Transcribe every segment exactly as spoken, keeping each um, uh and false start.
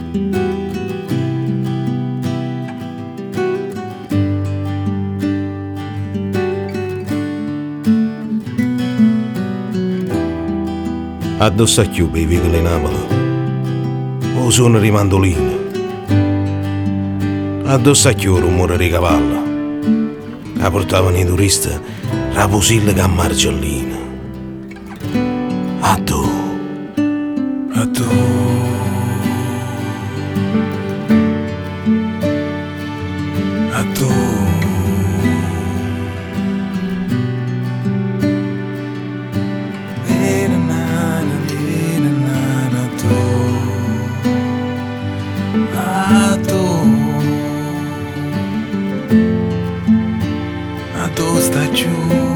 Addosso a chiude i vicoli Napoli, o suono di mandolina, addosso a chiude il rumore di cavallo, la portavano i turisti, la pusilla che a margellina. A tu, a tu. A tu. A tu sta giù.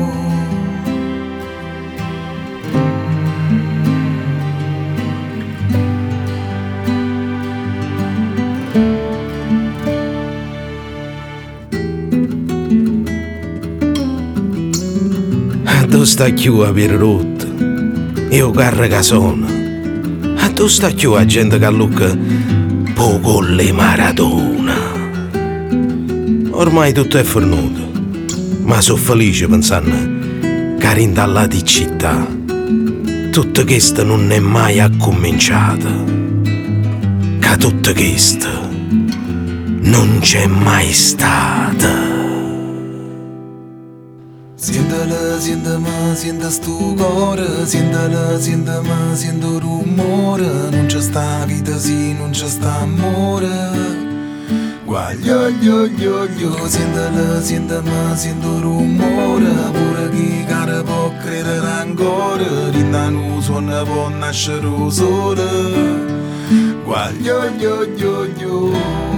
A tu sta giù a per rotto, io carro che sono. A tu sta giù a gente che lucca poco le maratona. Ormai tutto è fornuto, ma sono felice pensando che rindallati in città tutto questo non è mai accominciato, che tutto questo non c'è mai stato. Sientala, sientami, senta sto cuore, sientala, sientami, sento rumore, non c'è sta vita sì, non c'è sta amore. Guaglio, io, io, io, sientala, sientami, sento rumore, pure chi cara può credere ancora, rindano suona può nascere sole. Guaglio, io, io, io.